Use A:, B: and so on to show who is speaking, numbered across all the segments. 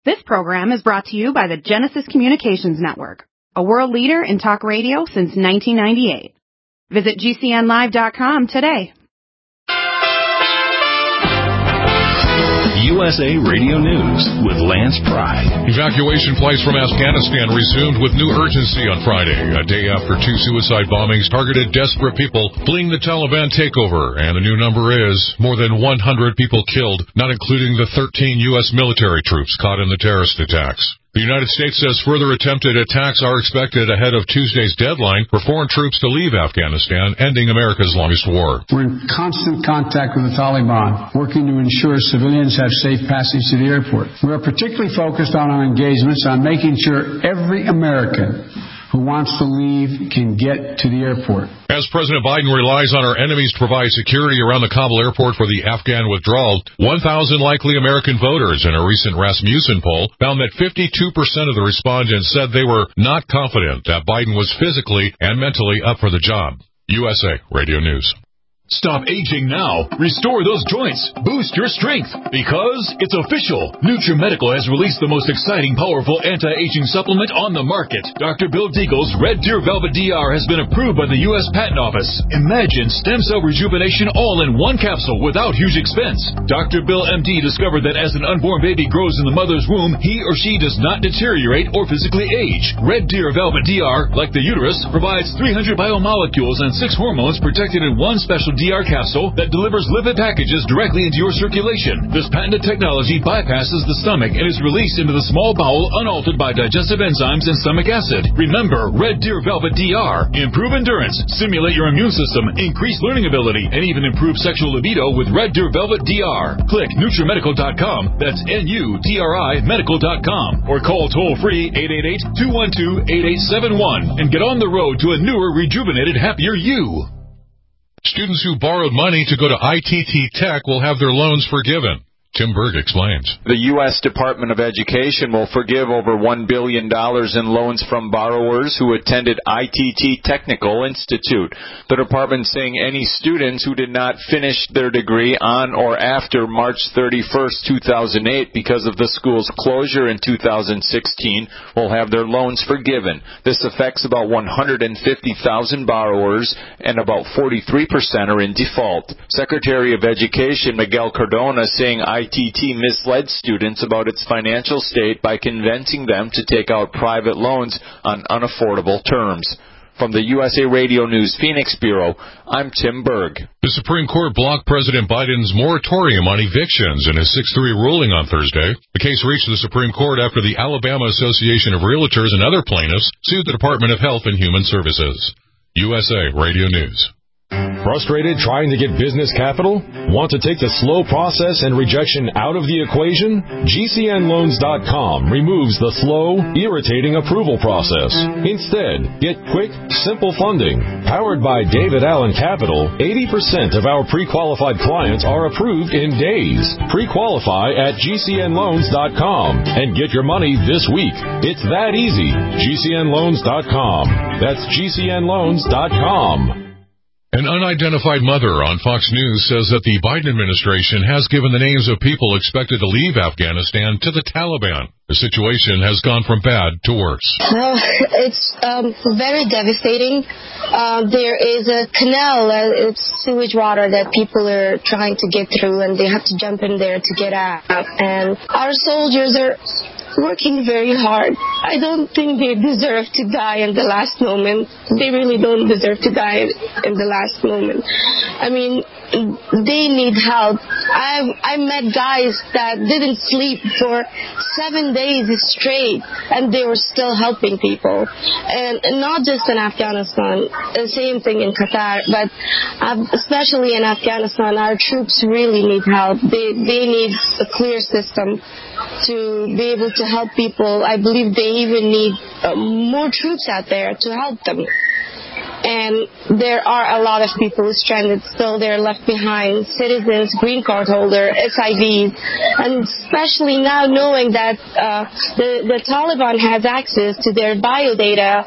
A: This program is brought to you by the Genesis Communications Network, a world leader in talk radio since 1998. Visit GCNlive.com today.
B: USA Radio News with Lance Pry.
C: Evacuation flights from Afghanistan resumed with new urgency on Friday, a day after two suicide bombings targeted desperate people fleeing the Taliban takeover, and the new number is more than 100 people killed, not including the 13 U.S. military troops caught in the terrorist attacks. The United States says further attempted attacks are expected ahead of Tuesday's deadline for foreign troops to leave Afghanistan, ending America's longest war.
D: We're in constant contact with the Taliban, working to ensure civilians have safe passage to the airport. We are particularly focused on our engagements on making sure every American who wants to leave can get to the airport.
C: As President Biden relies on our enemies to provide security around the Kabul airport for the Afghan withdrawal, 1,000 likely American voters in a recent Rasmussen poll found that 52% of the respondents said they were not confident that Biden was physically and mentally up for the job. USA Radio News.
E: Stop aging now. Restore those joints. Boost your strength. Because it's official. NutriMedical has released the most exciting, powerful anti-aging supplement on the market. Dr. Bill Deagle's Red Deer Velvet DR has been approved by the U.S. Patent Office. Imagine stem cell rejuvenation all in one capsule without huge expense. Dr. Bill MD discovered that as an unborn baby grows in the mother's womb, he or she does not deteriorate or physically age. Red Deer Velvet DR, like the uterus, provides 300 biomolecules and 6 hormones protected in one special DR capsule that delivers lipid packages directly into your circulation. This patented technology bypasses the stomach and is released into the small bowel unaltered by digestive enzymes and stomach acid. Remember, Red Deer Velvet DR. Improve endurance, stimulate your immune system, increase learning ability, and even improve sexual libido with Red Deer Velvet DR. Click NutriMedical.com. That's NUTRI Medical.com. Or call toll-free 888-212-8871 and get on the road to a newer, rejuvenated, happier you.
C: Students who borrowed money to go to ITT Tech will have their loans forgiven. Tim Berg explains.
F: The U.S. Department of Education will forgive over $1 billion in loans from borrowers who attended ITT Technical Institute. The department saying any students who did not finish their degree on or after March 31st, 2008 because of the school's closure in 2016 will have their loans forgiven. This affects about 150,000 borrowers and about 43% are in default. Secretary of Education Miguel Cardona saying ITT misled students about its financial state by convincing them to take out private loans on unaffordable terms. From the USA Radio News Phoenix Bureau, I'm Tim Berg.
C: The Supreme Court blocked President Biden's moratorium on evictions in his 6-3 ruling on Thursday. The case reached the Supreme Court after the Alabama Association of Realtors and other plaintiffs sued the Department of Health and Human Services. USA Radio News.
G: Frustrated trying to get business capital? Want to take the slow process and rejection out of the equation? GCNloans.com removes the slow, irritating approval process. Instead, get quick, simple funding. Powered by David Allen Capital, 80% of our pre-qualified clients are approved in days. Pre-qualify at GCNloans.com and get your money this week. It's that easy. GCNloans.com. That's GCNloans.com.
C: An unidentified mother on Fox News says that the Biden administration has given the names of people expected to leave Afghanistan to the Taliban. The situation has gone from bad to worse.
H: It's very devastating. There is a canal, it's sewage water that people are trying to get through, and they have to jump in there to get out. And our soldiers are working very hard. I don't think they deserve to die in the last moment. They really don't deserve to die in the last moment. I mean, they need help. I met guys that didn't sleep for 7 days straight, and they were still helping people. And not just in Afghanistan, the same thing in Qatar, but especially in Afghanistan, our troops really need help. They need a clear system to be able to help people. I believe they even need more troops out there to help them. And there are a lot of people stranded still. They're left behind, citizens, green card holder, SIVs, and especially now knowing that the Taliban has access to their bio data,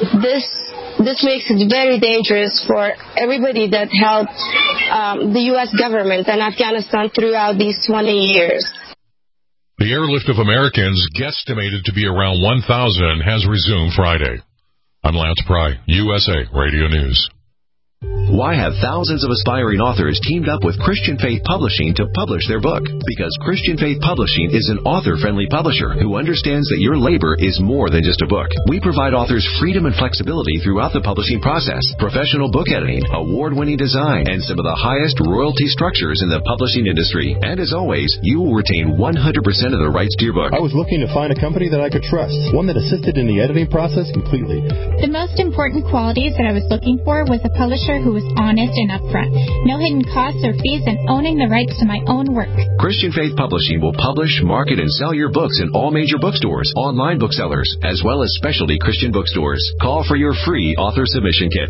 H: this makes it very dangerous for everybody that helped the U.S. government and Afghanistan throughout these 20 years.
C: The airlift of Americans, guesstimated to be around 1,000, has resumed Friday. I'm Lance Pry, USA Radio News.
I: Why have thousands of aspiring authors teamed up with Christian Faith Publishing to publish their book? Because Christian Faith Publishing is an author-friendly publisher who understands that your labor is more than just a book. We provide authors freedom and flexibility throughout the publishing process, professional book editing, award-winning design, and some of the highest royalty structures in the publishing industry. And as always, you will retain 100% of the rights to your book.
J: I was looking to find a company that I could trust, one that assisted in the editing process completely.
K: The most important qualities that I was looking for was a publisher who was honest and upfront, no hidden costs or fees, and owning the rights to my own work.
I: Christian Faith Publishing will publish, market, and sell your books in all major bookstores, online booksellers, as well as specialty Christian bookstores. Call for your free author submission kit.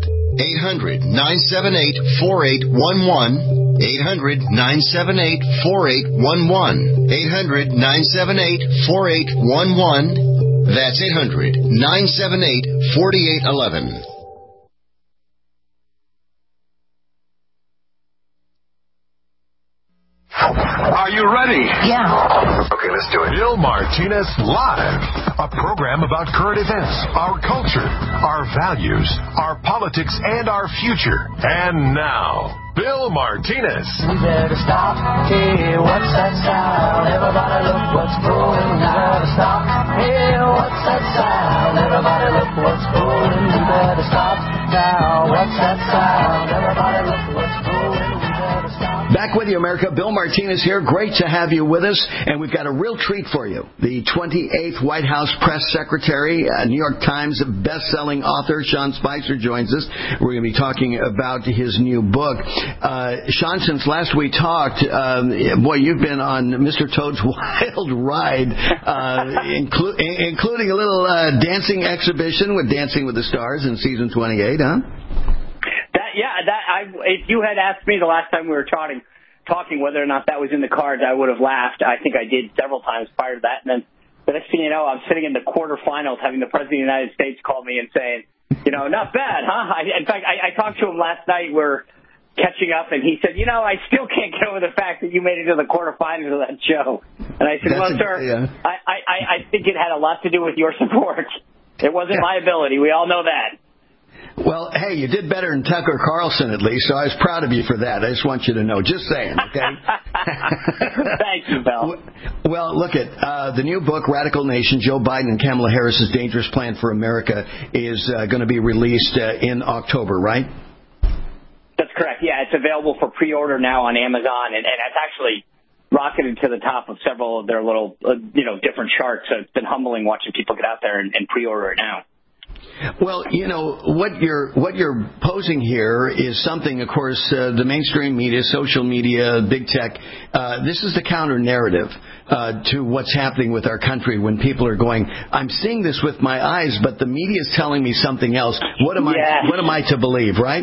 L: 800-978-4811. 800-978-4811. 800-978-4811. That's 800-978-4811.
B: Are you ready?
L: Yeah.
B: Okay, let's do it. Bill Martinez Live, a program about current events, our culture, our values, our politics, and our future. And now, Bill Martinez.
M: We better stop. Hey, what's that sound? Everybody look what's going. We better stop. Hey, what's that sound? Everybody look what's going. We better stop now. What's that sound? Everybody look what's going.
N: Back with you, America. Bill Martinez here. Great to have you with us. And we've got a real treat for you. The 28th White House Press Secretary, New York Times best-selling author, Sean Spicer, joins us. We're going to be talking about his new book. Sean, since last we talked, boy, you've been on Mr. Toad's wild ride, including a little dancing exhibition with Dancing with the Stars in season 28, huh?
O: If you had asked me the last time we were talking whether or not that was in the cards, I would have laughed. I think I did several times prior to that. And then the next thing you know, I'm sitting in the quarterfinals having the President of the United States call me and saying, not bad, huh? In fact, I talked to him last night. We're catching up, and he said, I still can't get over the fact that you made it to the quarterfinals of that show. And I said, sir, yeah. I think it had a lot to do with your support. It wasn't my ability. We all know that.
N: Well, hey, you did better than Tucker Carlson, at least, so I was proud of you for that. I just want you to know. Just saying, okay?
O: Thank you, Bill.
N: Well, look at the new book, Radical Nation, Joe Biden and Kamala Harris's Dangerous Plan for America, is going to be released in October, right?
O: That's correct. Yeah, it's available for pre-order now on Amazon, and it's actually rocketed to the top of several of their little, different charts. So it's been humbling watching people get out there and pre-order it now.
N: Well, what you're posing here is something, of course, the mainstream media, social media, big tech, this is the counter narrative to what's happening with our country when people are going, I'm seeing this with my eyes, but the media is telling me something else. What am I to believe, right?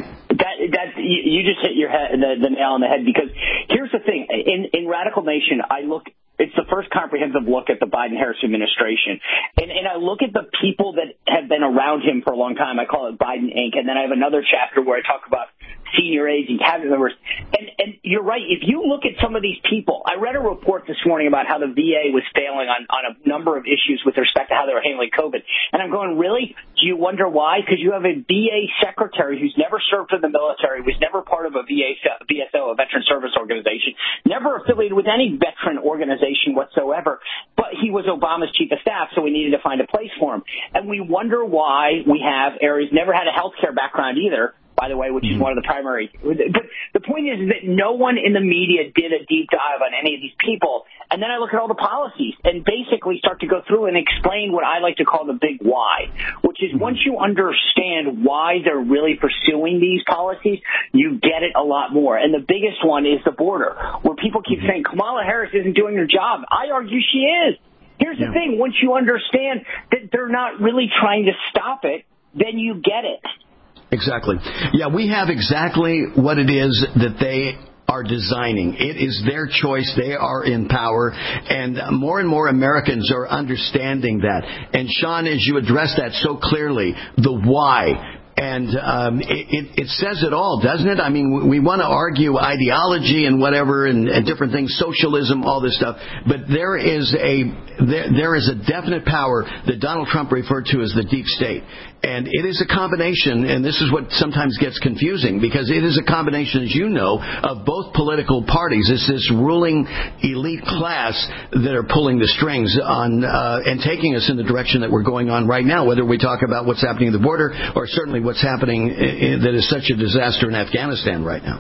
O: You just hit the nail on the head, because here's the thing. In Radical Nation, it's the first comprehensive look at the Biden-Harris administration. And I look at the people that have been around him for a long time. I call it Biden Inc. And then I have another chapter where I talk about senior aides and cabinet members. And you're right. If you look at some of these people, I read a report this morning about how the VA was failing on a number of issues with respect to how they were handling COVID. And I'm going, really? Do you wonder why? Because you have a VA secretary who's never served in the military, was never part of a VSO, a Veteran Service Organization, never affiliated with any veteran organization whatsoever, but he was Obama's chief of staff, so we needed to find a place for him. And we wonder why we have areas, never had a healthcare background either, by the way, which is one of the primary. But the point is that no one in the media did a deep dive on any of these people. And then I look at all the policies and basically start to go through and explain what I like to call the big why, which is once you understand why they're really pursuing these policies, you get it a lot more. And the biggest one is the border, where people keep saying Kamala Harris isn't doing her job. I argue she is. Here's the thing. Once you understand that they're not really trying to stop it, then you get it.
N: Exactly. Yeah, we have exactly what it is that they are designing. It is their choice. They are in power. And more Americans are understanding that. And Sean, as you address that so clearly, the why, And it says it all, doesn't it? I mean, we want to argue ideology and whatever and different things, socialism, all this stuff, but there is a definite power that Donald Trump referred to as the deep state. And it is a combination, and this is what sometimes gets confusing, because it is a combination, as you know, of both political parties. It's this ruling elite class that are pulling the strings on and taking us in the direction that we're going on right now, whether we talk about what's happening at the border or certainly what's happening that is such a disaster in Afghanistan right now.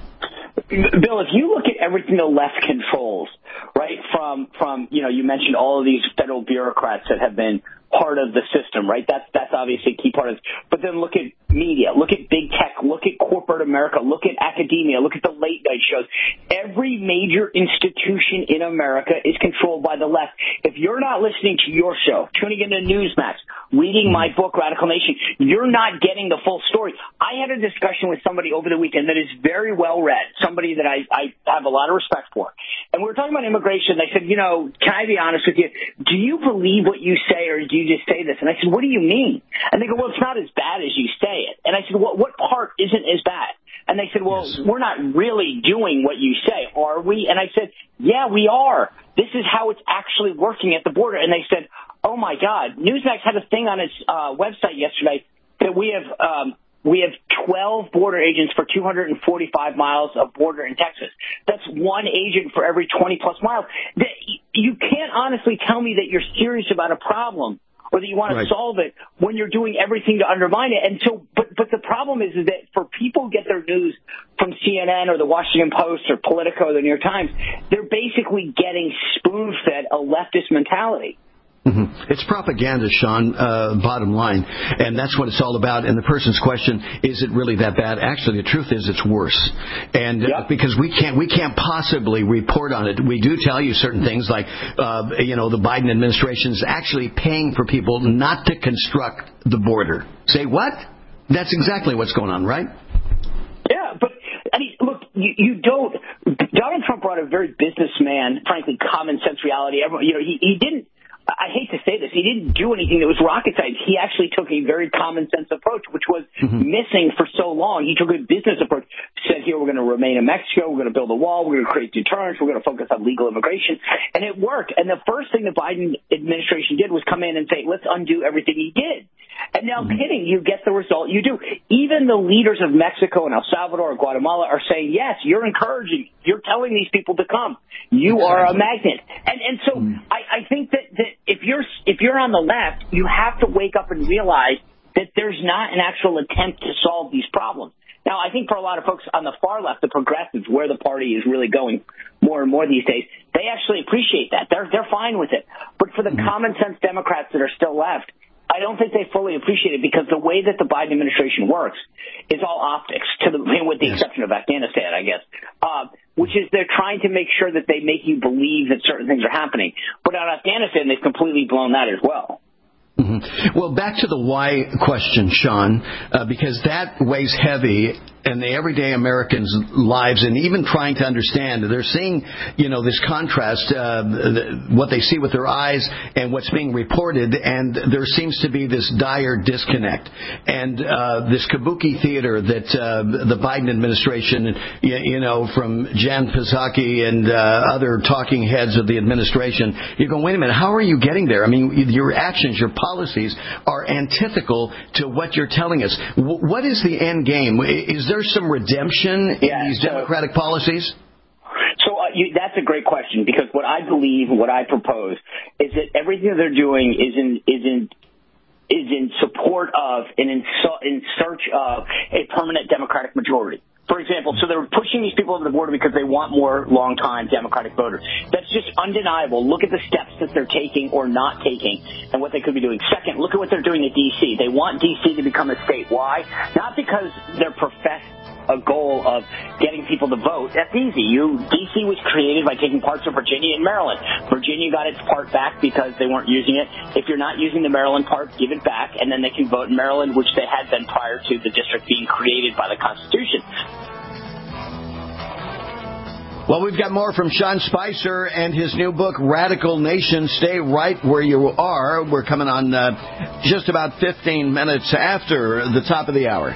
O: Bill, if you look at everything the left controls, right, from you mentioned all of these federal bureaucrats that have been part of the system, right? That's obviously a key part of it. But then look at media, look at big tech, look at corporate America, look at academia, look at the late night shows. Every major institution in America is controlled by the left. If you're not listening to your show, tuning into Newsmax, reading my book, Radical Nation, you're not getting the full story. I had a discussion with somebody over the weekend that is very well read, somebody that I have a lot of respect for. And we were talking about immigration. They said, can I be honest with you? Do you believe what you say, or do you just say this? And I said, what do you mean? And they go, well, it's not as bad as you say it. And I said, well, what part isn't as bad? And they said, well, we're not really doing what you say, are we? And I said, yeah, we are. This is how it's actually working at the border. And they said, oh, my God. Newsmax had a thing on its website yesterday that we have 12 border agents for 245 miles of border in Texas. That's one agent for every 20-plus miles. You can't honestly tell me that you're serious about a problem or that you want to solve it when you're doing everything to undermine it. And so, but the problem is that for people who get their news from CNN or the Washington Post or Politico or the New York Times, they're basically getting spoon-fed a leftist mentality.
N: Mm-hmm. It's propaganda, Sean, bottom line, and that's what it's all about. And the person's question, is it really that bad? Actually, the truth is it's worse. And because we can't possibly report on it. We do tell you certain things like, the Biden administration is actually paying for people not to construct the border. Say what? That's exactly what's going on, right?
O: Yeah, but I mean, look, you don't. Donald Trump brought a very businessman, frankly, common sense reality. He didn't. I hate to say this, he didn't do anything that was rocket science. He actually took a very common sense approach, which was missing for so long. He took a business approach, said, here, we're going to remain in Mexico, we're going to build a wall, we're going to create deterrence, we're going to focus on legal immigration. And it worked. And the first thing the Biden administration did was come in and say, let's undo everything he did. And now, kidding, you get the result you do. Even the leaders of Mexico and El Salvador or Guatemala are saying, yes, you're encouraging, you're telling these people to come. You are a magnet. And so I think that if you're on the left, you have to wake up and realize that there's not an actual attempt to solve these problems. Now, I think for a lot of folks on the far left, the progressives, where the party is really going more and more these days, they actually appreciate that. They're fine with it. But for the common sense Democrats that are still left, I don't think they fully appreciate it, because the way that the Biden administration works is all optics, with the exception of Afghanistan, I guess, which is they're trying to make sure that they make you believe that certain things are happening. But on Afghanistan, they've completely blown that as well.
N: Mm-hmm. Well, back to the why question, Sean, because that weighs heavy in the everyday Americans' lives, and even trying to understand. They're seeing, this contrast, what they see with their eyes and what's being reported, and there seems to be this dire disconnect. And this kabuki theater that the Biden administration, from Jan Psaki and other talking heads of the administration, you're going, wait a minute, how are you getting there? I mean, your actions, your policies are antithetical to what you're telling us. What is the end game? Is there some redemption in these Democratic policies?
O: So that's a great question, because what I believe, what I propose, is that everything that they're doing is in support of and in search of a permanent Democratic majority. For example, so they're pushing these people over the border because they want more long-time Democratic voters. That's just undeniable. Look at the steps that they're taking or not taking and what they could be doing. Second, look at what they're doing at D.C. They want D.C. to become a state. Why? Not because they're professed a goal of getting people to vote. That's easy. D.C. was created by taking parts of Virginia and Maryland. Virginia got its part back because they weren't using it. If you're not using the Maryland part, give it back, and then they can vote in Maryland, which they had been prior to the district being created by the Constitution.
N: Well, we've got more from Sean Spicer and his new book, Radical Nation. Stay right where you are. We're coming on just about 15 minutes after the top of the hour.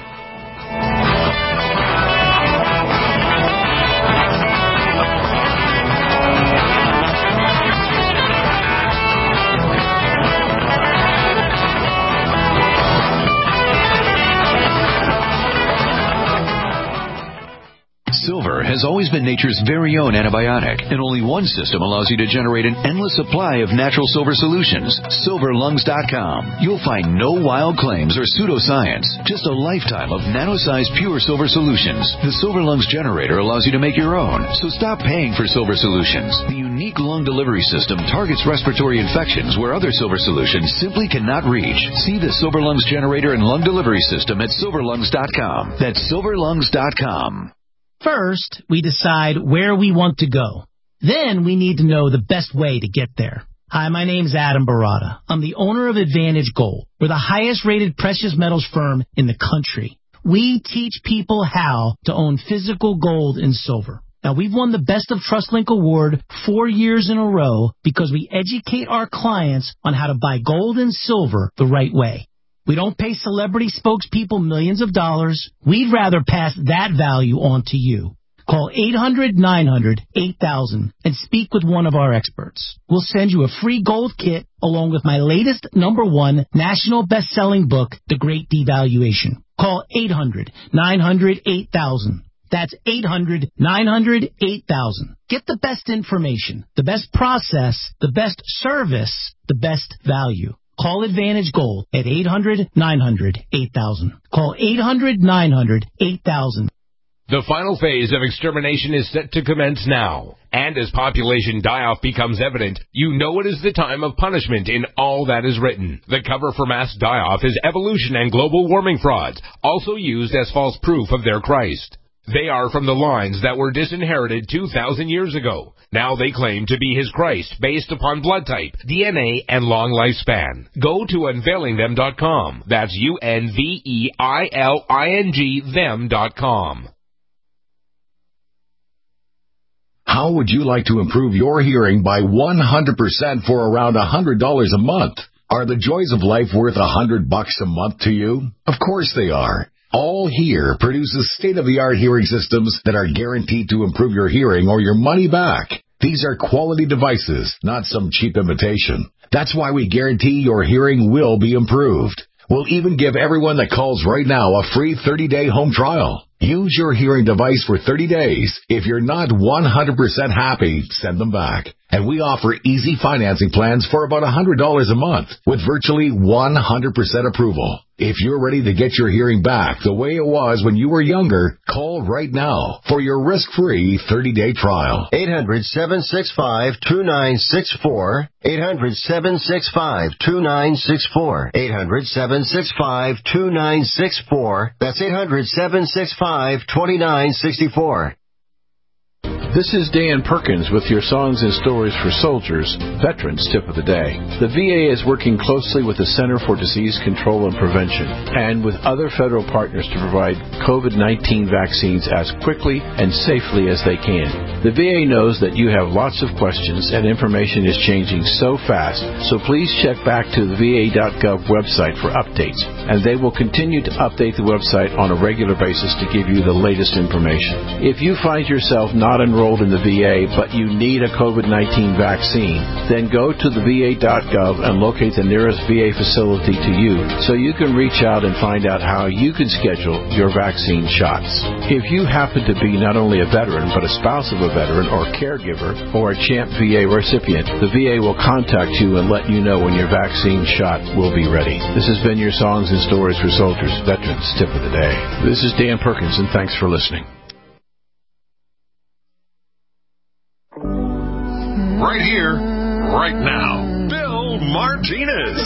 I: Silver has always been nature's very own antibiotic, and only one system allows you to generate an endless supply of natural silver solutions. SilverLungs.com. You'll find no wild claims or pseudoscience, just a lifetime of nano-sized pure silver solutions. The Silver Lungs generator allows you to make your own, so stop paying for silver solutions. The unique lung delivery system targets respiratory infections where other silver solutions simply cannot reach. See the Silver Lungs generator and lung delivery system at SilverLungs.com. That's SilverLungs.com.
P: First, we decide where we want to go. Then we need to know the best way to get there. Hi, my name's Adam Barata. I'm the owner of Advantage Gold. We're the highest-rated precious metals firm in the country. We teach people how to own physical gold and silver. Now, we've won the Best of TrustLink Award 4 years in a row because we educate our clients on how to buy gold and silver the right way. We don't pay celebrity spokespeople millions of dollars. We'd rather pass that value on to you. Call 800-900-8000 and speak with one of our experts. We'll send you a free gold kit along with my latest #1 national best-selling book, The Great Devaluation. Call 800-900-8000. That's 800-900-8000. Get the best information, the best process, the best service, the best value. Call Advantage Gold at 800-900-8000. Call 800-900-8000.
Q: The final phase of extermination is set to commence now. And as population die-off becomes evident, you know it is the time of punishment in all that is written. The cover for mass die-off is evolution and global warming frauds, also used as false proof of their Christ. They are from the lines that were disinherited 2,000 years ago. Now they claim to be his Christ based upon blood type, DNA, and long lifespan. Go to unveilingthem.com. That's UNVEILING them.com.
R: How would you like to improve your hearing by 100% for around $100 a month? Are the joys of life worth $100 a month to you? Of course they are. All Hear produces state-of-the-art hearing systems that are guaranteed to improve your hearing or your money back. These are quality devices, not some cheap imitation. That's why we guarantee your hearing will be improved. We'll even give everyone that calls right now a free 30-day home trial. Use your hearing device for 30 days. If you're not 100% happy, send them back. And we offer easy financing plans for about $100 a month with virtually 100% approval. If you're ready to get your hearing back the way it was when you were younger, call right now for your risk-free 30-day trial.
L: 800-765-2964. 800-765-2964. 800-765-2964. That's 800-765-2964.
S: This is Dan Perkins with your Songs and Stories for Soldiers, Veterans Tip of the Day. The VA is working closely with the Center for Disease Control and Prevention and with other federal partners to provide COVID-19 vaccines as quickly and safely as they can. The VA knows that you have lots of questions and information is changing so fast, so please check back to the VA.gov website for updates, and they will continue to update the website on a regular basis to give you the latest information. If you find yourself not enrolled in the VA, but you need a COVID-19 vaccine, then go to the VA.gov and locate the nearest VA facility to you so you can reach out and find out how you can schedule your vaccine shots. If you happen to be not only a veteran, but a spouse of a veteran or caregiver or a CHAMP VA recipient, the VA will contact you and let you know when your vaccine shot will be ready. This has been your Songs and Stories for Soldiers, Veterans Tip of the Day. This is Dan Perkins, and thanks for listening.
B: Right here, right now, Bill Martinez.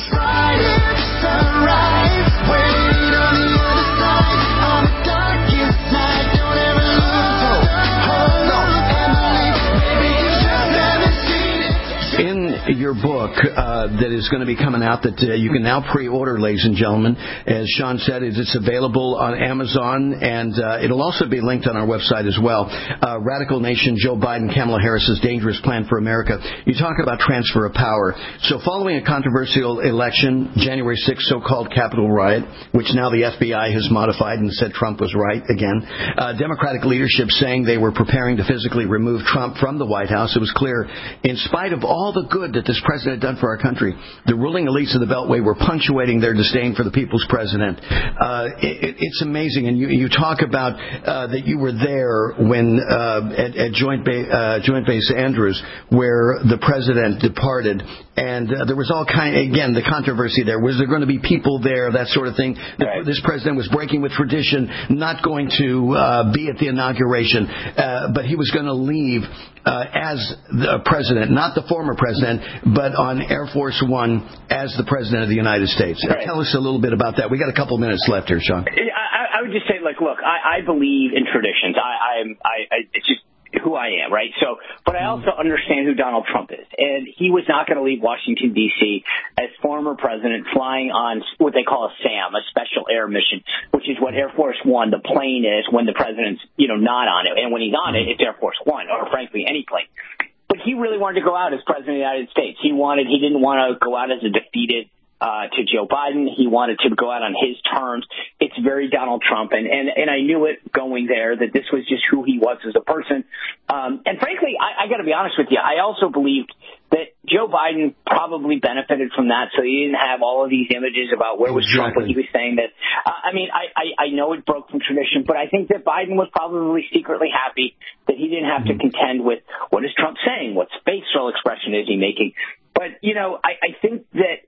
N: In your book that is going to be coming out that you can now pre-order, ladies and gentlemen. As Sean said, it's available on Amazon, and it'll also be linked on our website as well. Radical Nation, Joe Biden, Kamala Harris's Dangerous Plan for America. You talk about transfer of power. So following a controversial election, January 6th so-called Capitol riot, which now the FBI has modified and said Trump was right again, Democratic leadership saying they were preparing to physically remove Trump from the White House. It was clear, in spite of all the good that this president had done for our country, the ruling elites of the Beltway were punctuating their disdain for the people's president. It's amazing. And you talk about that you were there when at Joint Base Andrews, where the president departed, and there was all again, the controversy there. Was there going to be people there, that sort of thing? Right. This president was breaking with tradition, not going to be at the inauguration, but he was going to leave as the president, not the former president, but on Air Force One as the president of the United States. Right. Tell us a little bit about that. We got a couple minutes left here, Sean.
O: I would just say, look, I believe in traditions. It's just who I am, right? So, but I also understand who Donald Trump is, and he was not going to leave Washington, D.C. as former president flying on what they call a SAM, a special air mission, which is what Air Force One, the plane, is when the president's, not on it. And when he's on it, it's Air Force One, or frankly, any plane. But he really wanted to go out as president of the United States. He didn't want to go out as a defeated to Joe Biden. He wanted to go out on his terms. It's very Donald Trump, and I knew it going there that this was just who he was as a person. And frankly, I got to be honest with you, I also believed that Joe Biden probably benefited from that, so he didn't have all of these images about where was Trump when he was saying that. I know it broke from tradition, but I think that Biden was probably secretly happy that he didn't have to contend with what is Trump saying, what facial expression is he making. But, I think that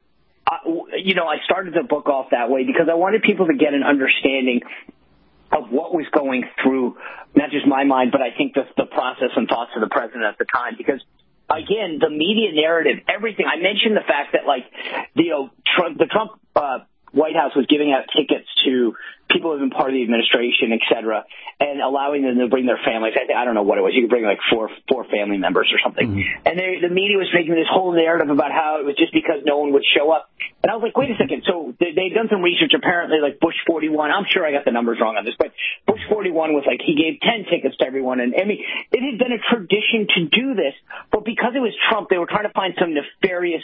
O: I started the book off that way because I wanted people to get an understanding of what was going through, not just my mind, but I think the process and thoughts of the president at the time. Because, again, the media narrative, everything, I mentioned the fact that, the Trump White House was giving out tickets to people who have been part of the administration, et cetera, and allowing them to bring their families. I don't know what it was. You could bring four family members or something. Mm-hmm. And the media was making this whole narrative about how it was just because no one would show up. And I was like, wait a second. So they'd done some research, apparently, like Bush 41. I'm sure I got the numbers wrong on this, but Bush 41 was like he gave 10 tickets to everyone. And I mean, it had been a tradition to do this, but because it was Trump, they were trying to find some nefarious,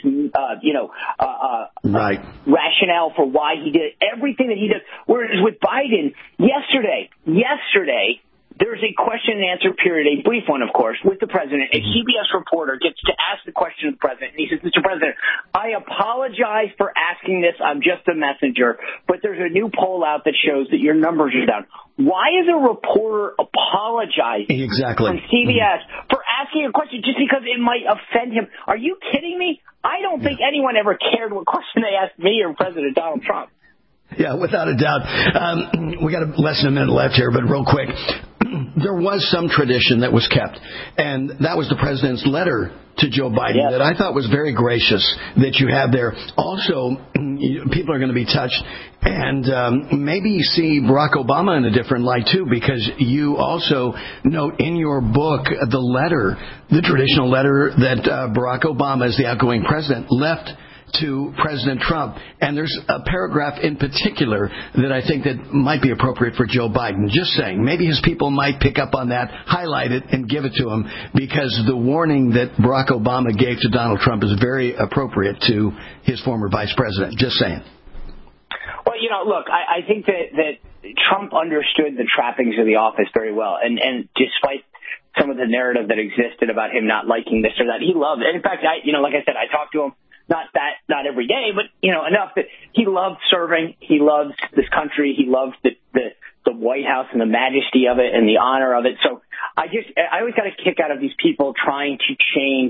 O: rationale for why he did everything that he did. Whereas with Biden, yesterday, there's a question and answer period, a brief one, of course, with the president. A CBS reporter gets to ask the question of the president, and he says, Mr. President, I apologize for asking this. I'm just a messenger, but there's a new poll out that shows that your numbers are down. Why is a reporter apologizing from CBS for asking a question just because it might offend him? Are you kidding me? I don't think anyone ever cared what question they asked me or President Donald Trump.
N: Yeah, without a doubt. We got less than a minute left here, but real quick. There was some tradition that was kept, and that was the president's letter to Joe Biden that I thought was very gracious that you have there. Also, people are going to be touched, and maybe you see Barack Obama in a different light, too, because you also note in your book the traditional letter that Barack Obama, as the outgoing president, left to President Trump. And there's a paragraph in particular that I think that might be appropriate for Joe Biden. Just saying, maybe his people might pick up on that, highlight it, and give it to him, because the warning that Barack Obama gave to Donald Trump is very appropriate to his former vice president. Just saying.
O: Well, look, I think that Trump understood the trappings of the office very well. And despite some of the narrative that existed about him not liking this or that, he loved it. In fact, like I said, I talked to him. Not every day, but enough that he loved serving. He loved this country. He loved the White House and the majesty of it and the honor of it. So I always got a kick out of these people trying to change,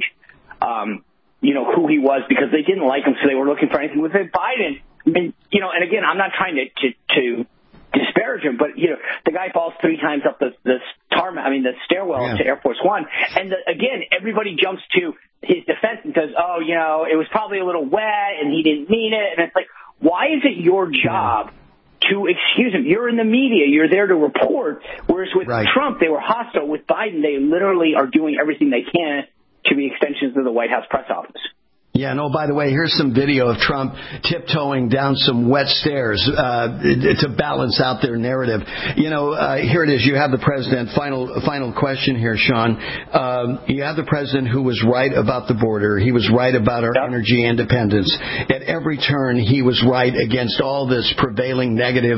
O: who he was because they didn't like him, so they were looking for anything with Biden. And again, I'm not trying to disparage him, but the guy falls 3 times up the stairwell to Air Force One, and again, everybody jumps to his defense and says, it was probably a little wet and he didn't mean it. And it's like, why is it your job to excuse him? You're in the media. You're there to report. Whereas with Trump, they were hostile. With Biden, they literally are doing everything they can to be extensions of the White House press office.
N: Yeah, and by the way, here's some video of Trump tiptoeing down some wet stairs to balance out their narrative. Here it is. You have the president. Final question here, Sean. You have the president who was right about the border. He was right about our energy independence. At every turn, he was right against all this prevailing negative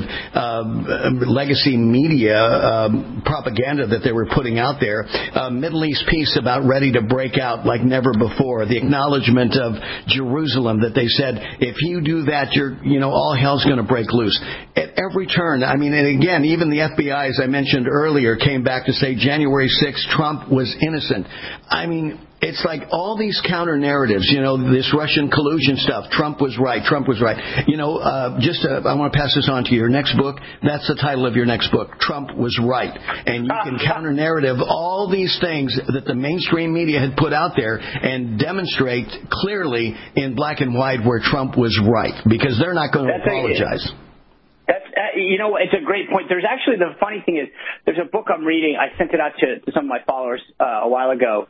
N: legacy media propaganda that they were putting out there. Middle East peace about ready to break out like never before. The acknowledgement of Jerusalem that they said, if you do that, all hell's going to break loose. At every turn, and again, even the FBI, as I mentioned earlier, came back to say January 6th, Trump was innocent. It's like all these counter narratives, this Russian collusion stuff. Trump was right. I want to pass this on to you. Your next book, that's the title of your next book, Trump Was Right. And you can counter narrative all these things that the mainstream media had put out there and demonstrate clearly in black and white where Trump was right, because they're not going to apologize.
O: It's a great point. There's actually, the funny thing is, there's a book I'm reading. I sent it out to some of my followers a while ago.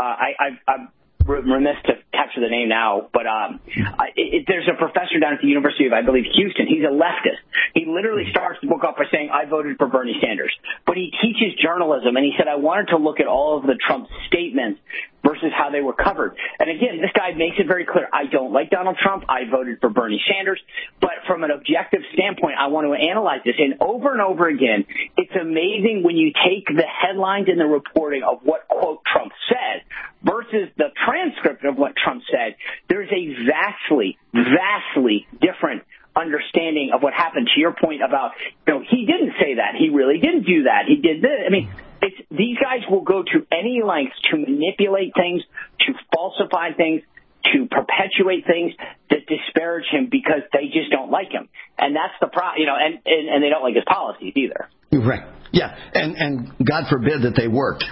O: I'm remiss to capture the name now, but there's a professor down at the University of, I believe, Houston. He's a leftist. He literally starts the book off by saying, I voted for Bernie Sanders. But he teaches journalism, and he said, I wanted to look at all of the Trump statements versus how they were covered. And again, this guy makes it very clear, I don't like Donald Trump, I voted for Bernie Sanders, but from an objective standpoint, I want to analyze this. And over again, it's amazing when you take the headlines and the reporting of what, quote, Trump said versus the transcript of what Trump said. There's a vastly different understanding of what happened. To your point about, he didn't say that, he really didn't do that, he did this. These guys will go to any lengths to manipulate things, to falsify things, to perpetuate things that disparage him because they just don't like him. And that's the problem, and they don't like his policies either.
N: Right. Yeah. And God forbid that they worked.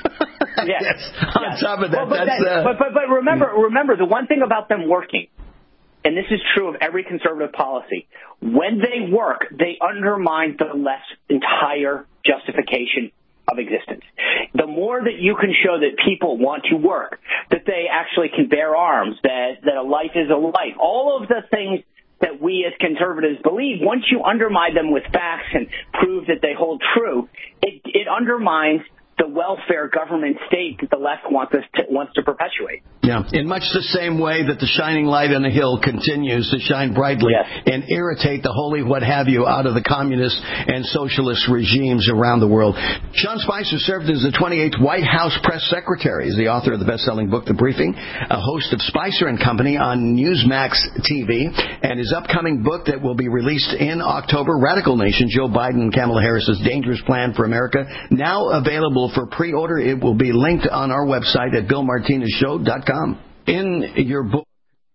N: Yes. On top of that,
O: but remember the one thing about them working, and this is true of every conservative policy, when they work, they undermine the left's entire justification of existence. The more that you can show that people want to work, that they actually can bear arms, that a life is a life, all of the things that we as conservatives believe, once you undermine them with facts and prove that they hold true, it undermines the welfare government state that the left wants to perpetuate.
N: Yeah, in much the same way that the shining light on the hill continues to shine brightly and irritate the holy what have you out of the communist and socialist regimes around the world. Sean Spicer served as the 28th White House press secretary. He's the author of the best-selling book, The Briefing, a host of Spicer and Company on Newsmax TV, and his upcoming book that will be released in October, Radical Nation, Joe Biden and Kamala Harris's Dangerous Plan for America, now available for pre-order. It will be linked on our website at BillMartinezShow.com. In your book,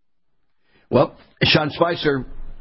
N: well, Sean Spicer,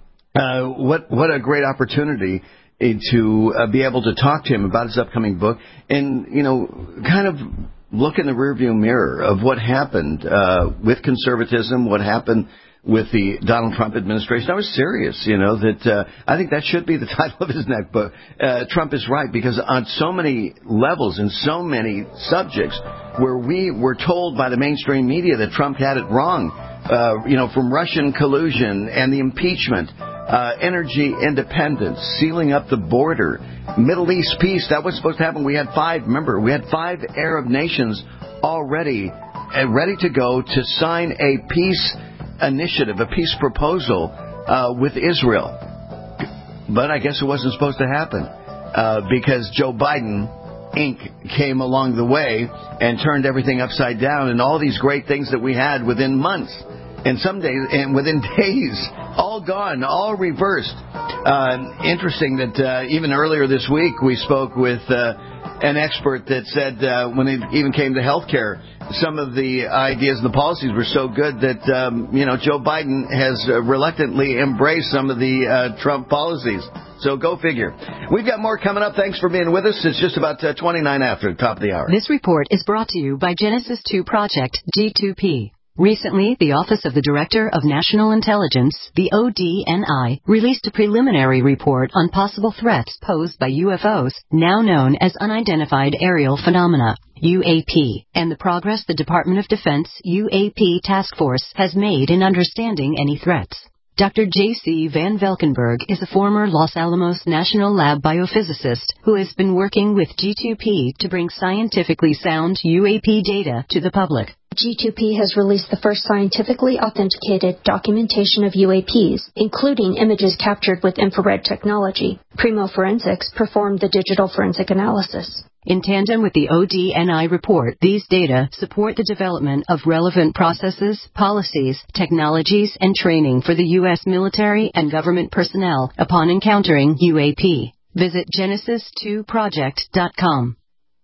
N: what a great opportunity to be able to talk to him about his upcoming book and, kind of look in the rearview mirror of what happened with conservatism, what happened with the Donald Trump administration. I was serious, that I think that should be the title of his next book. Trump is right, because on so many levels and so many subjects where we were told by the mainstream media that Trump had it wrong, from Russian collusion and the impeachment, energy independence, sealing up the border, Middle East peace, that was supposed to happen. We had five Arab nations already ready to go to sign a peace initiative, a peace proposal with Israel. But I guess it wasn't supposed to happen because Joe Biden, Inc. came along the way and turned everything upside down, and all these great things that we had within months and some days and within days, all gone, all reversed. Interesting that even earlier this week we spoke with an expert that said when it even came to health care, some of the ideas and the policies were so good that, Joe Biden has reluctantly embraced some of the Trump policies. So go figure. We've got more coming up. Thanks for being with us. It's just about 29 after the top of the hour.
T: This report is brought to you by Genesis 2 Project, G2P. Recently, the Office of the Director of National Intelligence, the ODNI, released a preliminary report on possible threats posed by UFOs, now known as Unidentified Aerial Phenomena, UAP, and the progress the Department of Defense UAP Task Force has made in understanding any threats. Dr. J.C. Van Valkenburg is a former Los Alamos National Lab biophysicist who has been working with G2P to bring scientifically sound UAP data to the public.
U: G2P has released the first scientifically authenticated documentation of UAPs, including images captured with infrared technology. Primo Forensics performed the digital forensic analysis.
T: In tandem with the ODNI report, these data support the development of relevant processes, policies, technologies, and training for the U.S. military and government personnel upon encountering UAP. Visit Genesis2project.com.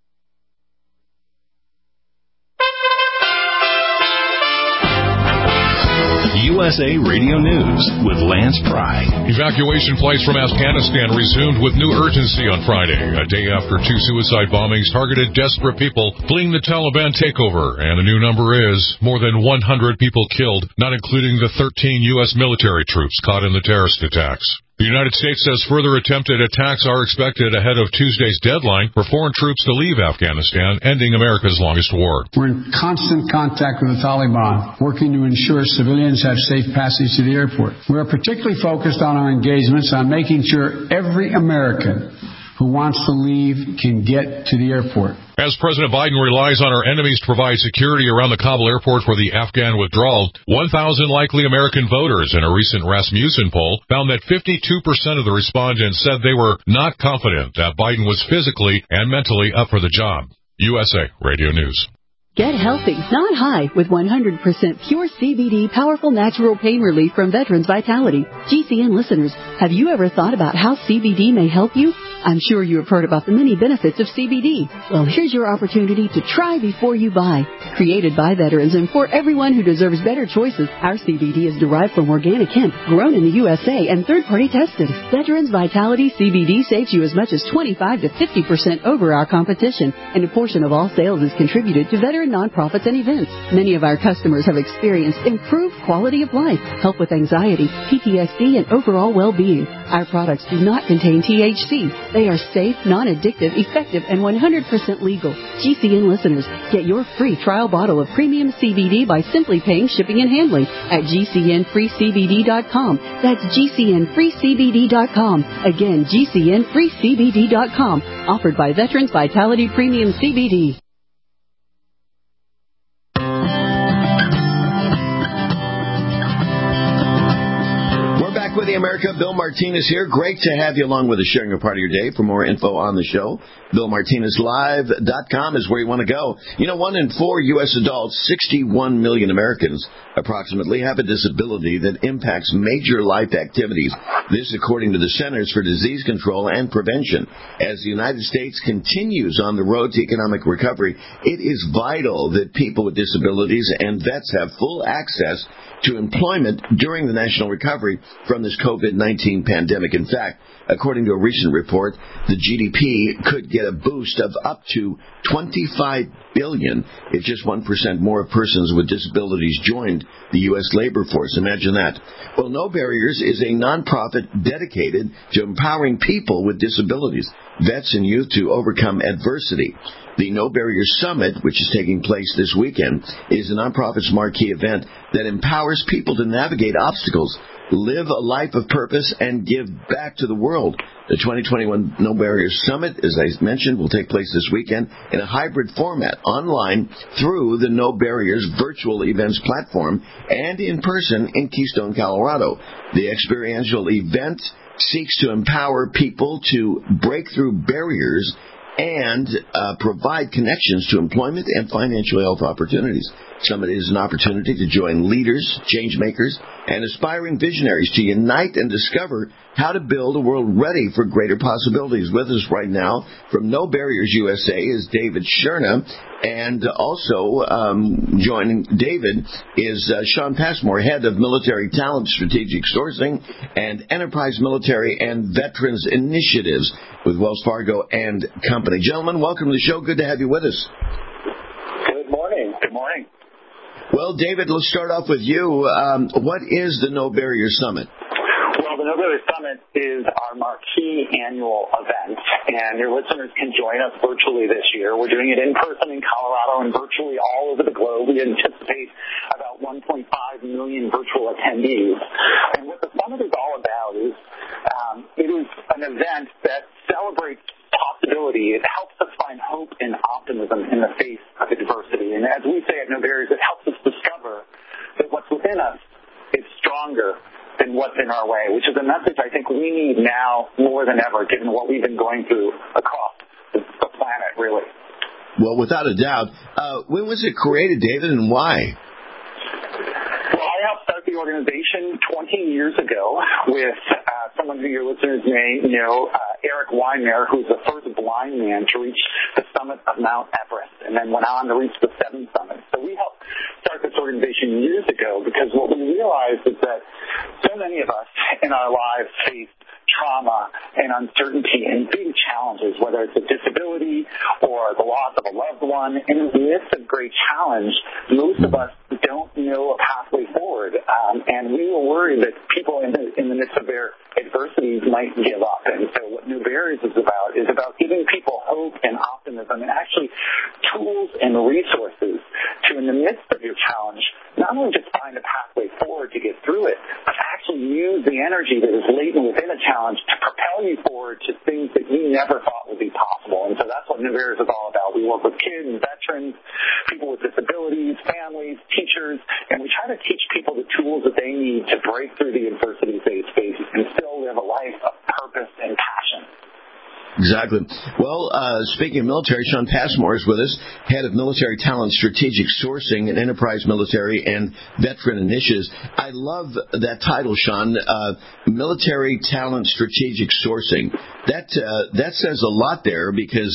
V: USA Radio News with Lance Pry.
C: Evacuation flights from Afghanistan resumed with new urgency on Friday, a day after two suicide bombings targeted desperate people fleeing the Taliban takeover, and the new number is more than 100 people killed, not including the 13 U.S. military troops caught in the terrorist attacks. The United States says further attempted attacks are expected ahead of Tuesday's deadline for foreign troops to leave Afghanistan, ending America's longest war.
D: We're in constant contact with the Taliban, working to ensure civilians have safe passage to the airport. We are particularly focused on our engagements on making sure every American who wants to leave can get to the airport.
C: As President Biden relies on our enemies to provide security around the Kabul airport for the Afghan withdrawal, 1,000 likely American voters in a recent Rasmussen poll found that 52% of the respondents said they were not confident that Biden was physically and mentally up for the job. USA Radio News.
W: Get healthy, not high, with 100% pure CBD powerful natural pain relief from Veterans Vitality. GCN listeners, have you ever thought about how CBD may help you? I'm sure you have heard about the many benefits of CBD. Well, here's your opportunity to try before you buy. Created by veterans and for everyone who deserves better choices, our CBD is derived from organic hemp, grown in the USA and third-party tested. Veterans Vitality CBD saves you as much as 25 to 50% over our competition, and a portion of all sales is contributed to veteran nonprofits and events. Many of our customers have experienced improved quality of life, help with anxiety, PTSD, and overall well-being. Our products do not contain THC. They are safe, non-addictive, effective, and 100% legal. GCN listeners, get your free trial bottle of premium CBD by simply paying shipping and handling at GCNFreeCBD.com. That's GCNFreeCBD.com. Again, GCNFreeCBD.com. Offered by Veterans Vitality Premium CBD.
N: With the America, Bill Martinez here. Great to have you along with us, sharing a part of your day. For more info on the show, BillMartinezLive.com is where you want to go. You know, 1 in 4 U.S. adults, 61 million Americans, approximately, have a disability that impacts major life activities. This, according to the Centers for Disease Control and Prevention. As the United States continues on the road to economic recovery, it is vital that people with disabilities and vets have full access to employment during the national recovery from this COVID-19 pandemic. In fact, according to a recent report, the GDP could get a boost of up to $25 billion if just 1% more persons with disabilities joined the U.S. labor force. Imagine that. Well, No Barriers is a nonprofit dedicated to empowering people with disabilities, vets and youth, to overcome adversity. The No Barriers Summit, which is taking place this weekend, is a nonprofit's marquee event that empowers people to navigate obstacles, live a life of purpose, and give back to the world. The 2021 No Barriers Summit, as I mentioned, will take place this weekend in a hybrid format, online through the No Barriers virtual events platform and in person in Keystone, Colorado. The experiential event seeks to empower people to break through barriers and provide connections to employment and financial health opportunities. Summit is an opportunity to join leaders, change makers, and aspiring visionaries to unite and discover how to build a world ready for greater possibilities. With us right now from No Barriers USA is David Sherna, and also joining David is Sean Passmore, head of Military Talent Strategic Sourcing and Enterprise Military and Veterans Initiatives with Wells Fargo and Company. Gentlemen, welcome to the show. Good to have you with us.
X: Good morning. Good morning.
N: Well, David, let's start off with you. What is the No Barrier Summit?
A: Well, the No Barrier Summit is our marquee annual event, and your listeners can join us virtually this year. We're doing it in person in Colorado and virtually all over the globe. We anticipate about 1.5 million virtual attendees. And what the summit is all about is it is an event that celebrates possibility. It helps us find hope and optimism in the face of adversity. And as we say at No Barriers, it helps us discover that what's within us is stronger than what's in our way, which is a message I think we need now more than ever, given what we've been going through across the planet, really.
N: Well, without a doubt. When was it created, David, and why?
A: Well, I helped start the organization 20 years ago with someone who your listeners may know, Eric Weimer, who's the first blind man to reach the summit of Mount Everest and then went on to reach the 7th summit. So we helped start this organization years ago because what we realized is that so many of us in our lives face trauma and uncertainty and big challenges, whether it's a disability or the loss of a loved one. And in the midst of great challenge, most of us don't know a pathway forward. And we were worried that people in the midst of their adversities might give up. And so what New Barriers is about giving people hope and optimism and actually tools and resources to, in the midst of your challenge, not only just find a pathway forward to get through it, but actually use the energy that is latent within a challenge to propel you forward to things that you never thought would be possible. And so that's what New Barriers is all about. We work with kids, veterans, people with disabilities, families, teachers, and we try to teach people the tools that they need to break through the adversities they face and still live a life of purpose and passion.
N: Exactly. Well, speaking of military, Sean Passmore is with us, head of Military Talent Strategic Sourcing and Enterprise Military and Veteran Initiatives. I love that title, Sean, Military Talent Strategic Sourcing. That says a lot there because,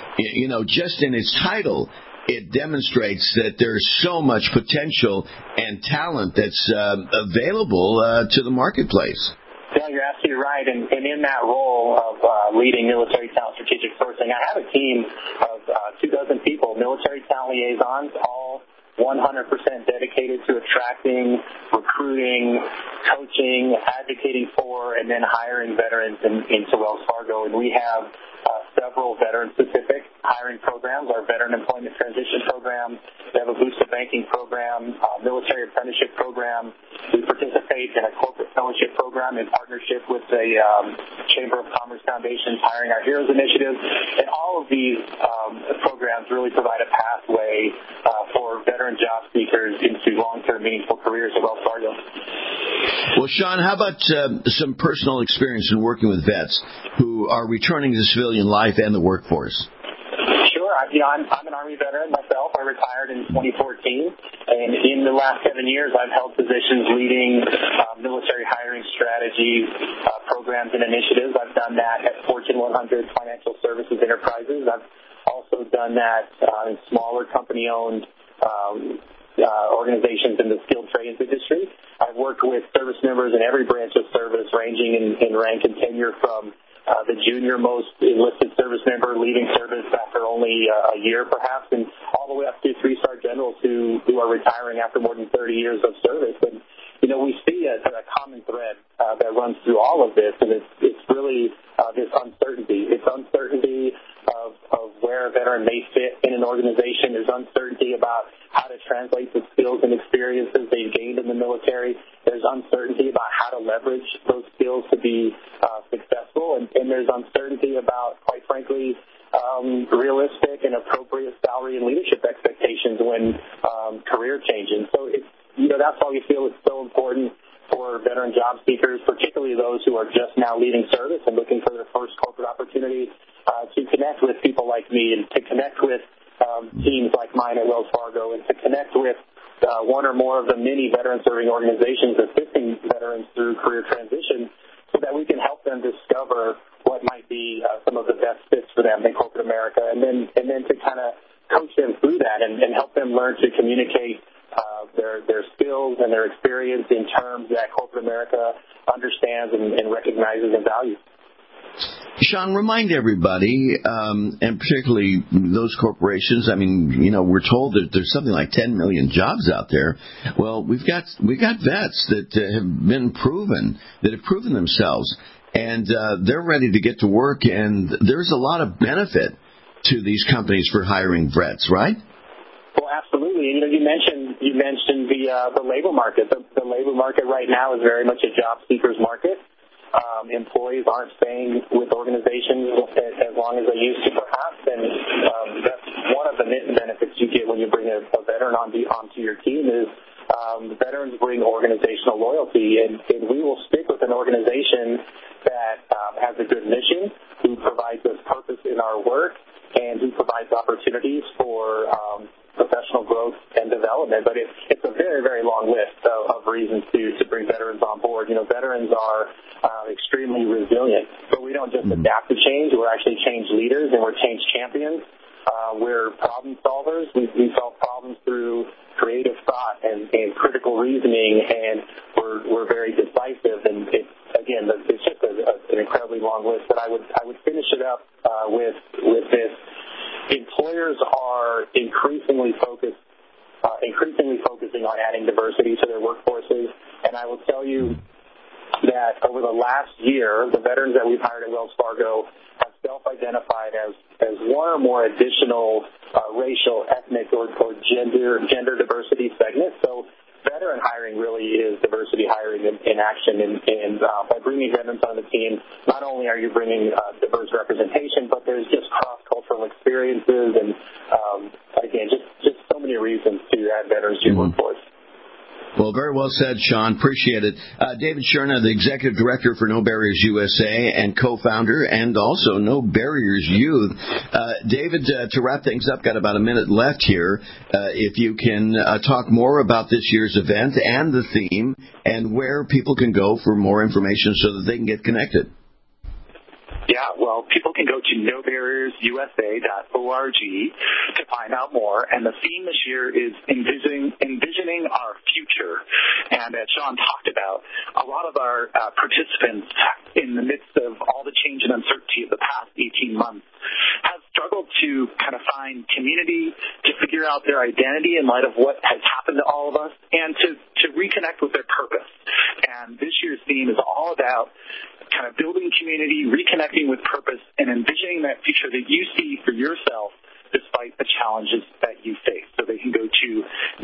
N: just in its title, it demonstrates that there's so much potential and talent that's available to the marketplace.
A: Yeah, you're absolutely right. And in that role of leading military talent strategic sourcing, I have a team of 24 people, military talent liaisons, all 100% dedicated to attracting, recruiting, coaching, advocating for, and then hiring veterans into Wells Fargo. And we have several veteran-specific hiring programs, our Veteran Employment Transition Program. We have a Booster Banking Program, military apprenticeship program. We participate in a corporate fellowship program in partnership with the Chamber of Commerce Foundation's Hiring Our Heroes initiative. And all of these programs really provide a pathway for veteran job seekers into long-term meaningful careers at Wells Fargo.
N: Well, Sean, how about some personal experience in working with vets who are returning to civilian life and the workforce?
A: Sure. I'm an Army veteran myself. I retired in 2014, and in the last 7 years, I've held positions leading military hiring strategies, programs, and initiatives. I've done that at Fortune 100 financial services enterprises. I've also done that in smaller company-owned organizations in the skilled trades industry. I've worked with service members in every branch of service, ranging in rank and tenure from the junior-most enlisted service member leaving service after only a year, perhaps, and all the way up to three-star generals who are retiring after more than 30 years of service. And, we see a common thread that runs through all of this, and it's really this uncertainty. It's uncertainty of where a veteran may fit in an organization. There's uncertainty about how to translate the skills and experiences they've gained in the military. There's uncertainty about how to leverage those skills to be successful. And there's uncertainty about, quite frankly, realistic and appropriate salary and leadership expectations when career changes. So that's why we feel it's so important for veteran job seekers, particularly those who are just now leaving service and looking for their first corporate opportunity, to connect with people like me and to connect with teams like mine at Wells Fargo and to connect with one or more of the many veteran-serving organizations assisting veterans through career transition so that we can help them discover what might be some of the best fits for them in corporate America, and then to kind of coach them through that and help them learn to communicate their skills and their experience in terms that corporate America understands and recognizes and values.
N: Sean, remind everybody, and particularly those corporations. I mean, we're told that there's something like 10 million jobs out there. Well, we've got vets that have been proven, that have proven themselves, and they're ready to get to work. And there's a lot of benefit to these companies for hiring vets, right?
A: Well, absolutely. And you mentioned the labor market. The labor market right now is very much a job seekers market. Employees aren't staying with organizations as long as they used to, perhaps, and that's one of the benefits you get when you bring a veteran onto your team is veterans bring organizational loyalty, and we will stick with an organization that has a good mission, who provides us purpose in our work, and who provides opportunities for professional growth and development. But it's a very, very long list of reasons to bring veterans on board. Veterans are extremely resilient, but we don't just adapt to change. We're actually change leaders, and we're change champions. We're problem solvers. We solve problems through creative thought and critical reasoning, and we're very decisive. And it's just an incredibly long list. But I would finish it up with this. Employers are increasingly focusing on adding diversity to their workforces, and I will tell you that over the last year, the veterans that we've hired at Wells Fargo have self-identified as one or more additional racial, ethnic, or gender diversity segments. So veteran hiring really is diversity hiring in action, and by bringing veterans on the team, not only are you bringing diverse representation, but there's just cross-cultural experiences, and again, just so many reasons to add veterans to your workforce.
N: Well, very well said, Sean. Appreciate it. David Cherna, the Executive Director for No Barriers USA and co-founder, and also No Barriers Youth. David, to wrap things up, got about a minute left here. If you can talk more about this year's event and the theme and where people can go for more information so that they can get connected.
E: Yeah, well, people can go to nobarriersusa.org to find out more. And the theme this year is envisioning our future. And as Sean talked about, a lot of our participants, in the midst of all the change and uncertainty of the past 18 months, have struggled to kind of find community, to figure out their identity in light of what has happened to all of us, and to reconnect with their purpose. And this year's theme is all about kind of building community, reconnecting with purpose, and envisioning that future that you see for yourself despite the challenges that you face. So they can go to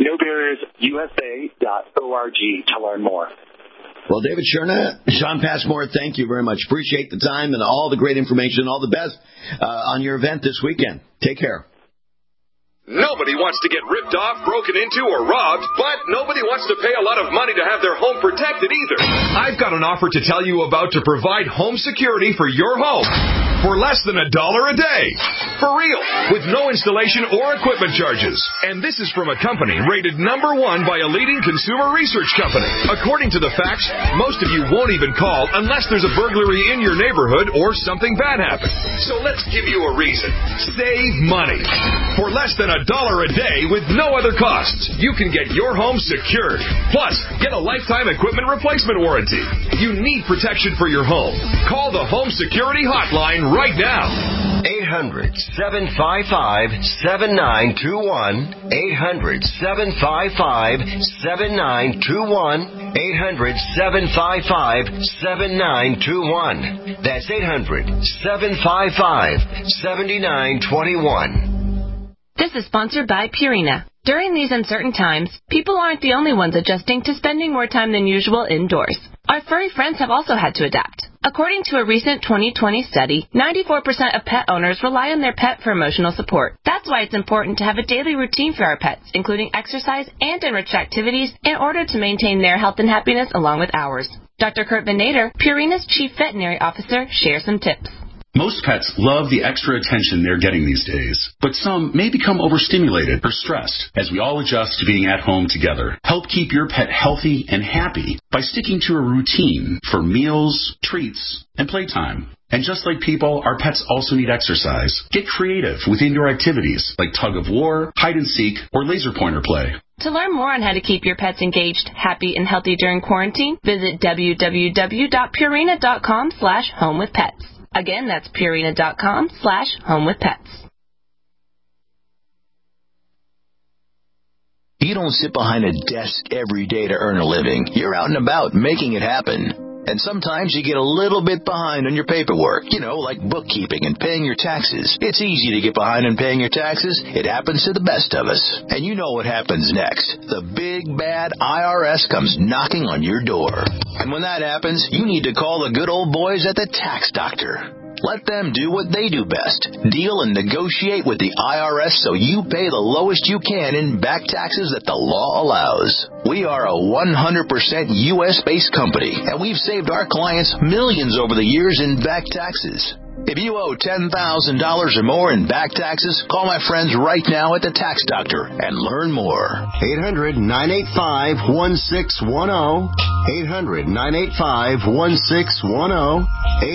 E: nobarriersusa.org to learn more.
N: Well, David Cherna, Sean Passmore, thank you very much. Appreciate the time and all the great information. All the best on your event this weekend. Take care.
F: Nobody wants to get ripped off, broken into, or robbed, but nobody wants to pay a lot of money to have their home protected either. I've got an offer to tell you about to provide home security for your home for less than $1 a day. For real, with no installation or equipment charges. And this is from a company rated #1 by a leading consumer research company. According to the facts, most of you won't even call unless there's a burglary in your neighborhood or something bad happens. So let's give you a reason. Save money. For less than $1 a day with no other costs, you can get your home secured. Plus, get a lifetime equipment replacement warranty. You need protection for your home. Call the Home Security Hotline right now.
G: 800-755-7921. 800-755-7921. 800-755-7921. That's 800-755-7921.
X: This is sponsored by Purina. During these uncertain times, people aren't the only ones adjusting to spending more time than usual indoors. Our furry friends have also had to adapt. According to a recent 2020 study, 94% of pet owners rely on their pet for emotional support. That's why it's important to have a daily routine for our pets, including exercise and enriched activities, in order to maintain their health and happiness along with ours. Dr. Kurt Van Nader, Purina's Chief Veterinary Officer, shares some tips.
Y: Most pets love the extra attention they're getting these days, but some may become overstimulated or stressed as we all adjust to being at home together. Help keep your pet healthy and happy by sticking to a routine for meals, treats, and playtime. And just like people, our pets also need exercise. Get creative with indoor activities like tug of war, hide and seek, or laser pointer play.
X: To learn more on how to keep your pets engaged, happy, and healthy during quarantine, visit www.purina.com/homewithpets. Again, that's Purina.com/homewithpets.
G: You don't sit behind a desk every day to earn a living. You're out and about making it happen. And sometimes you get a little bit behind on your paperwork, like bookkeeping and paying your taxes. It's easy to get behind on paying your taxes. It happens to the best of us. And you know what happens next. The big, bad IRS comes knocking on your door. And when that happens, you need to call the good old boys at the Tax Doctor. Let them do what they do best. Deal and negotiate with the IRS so you pay the lowest you can in back taxes that the law allows. We are a 100% U.S.-based company, and we've saved our clients millions over the years in back taxes. If you owe $10,000 or more in back taxes, call my friends right now at the Tax Doctor and learn more.
L: 800-985-1610. 800-985-1610.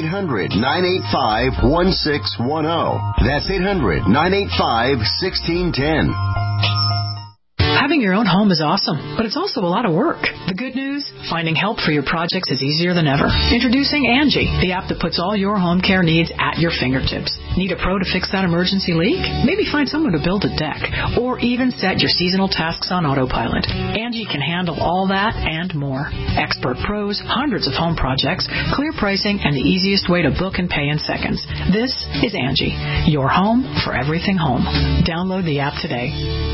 L: 800-985-1610. That's 800-985-1610.
H: Having your own home is awesome, but it's also a lot of work. The good news? Finding help for your projects is easier than ever. Introducing Angie, the app that puts all your home care needs at your fingertips. Need a pro to fix that emergency leak? Maybe find someone to build a deck, or even set your seasonal tasks on autopilot. Angie can handle all that and more. Expert pros, hundreds of home projects, clear pricing, and the easiest way to book and pay in seconds. This is Angie, your home for everything home. Download the app today.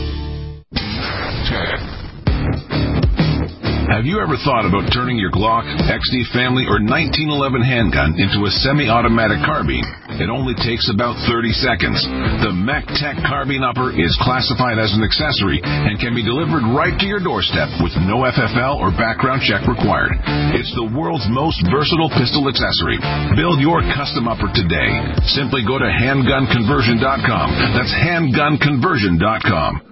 C: Have you ever thought about turning your Glock, XD Family, or 1911 handgun into a semi-automatic carbine? It only takes about 30 seconds. The MacTech Carbine Upper is classified as an accessory and can be delivered right to your doorstep with no FFL or background check required. It's the world's most versatile pistol accessory. Build your custom upper today. Simply go to handgunconversion.com. That's handgunconversion.com.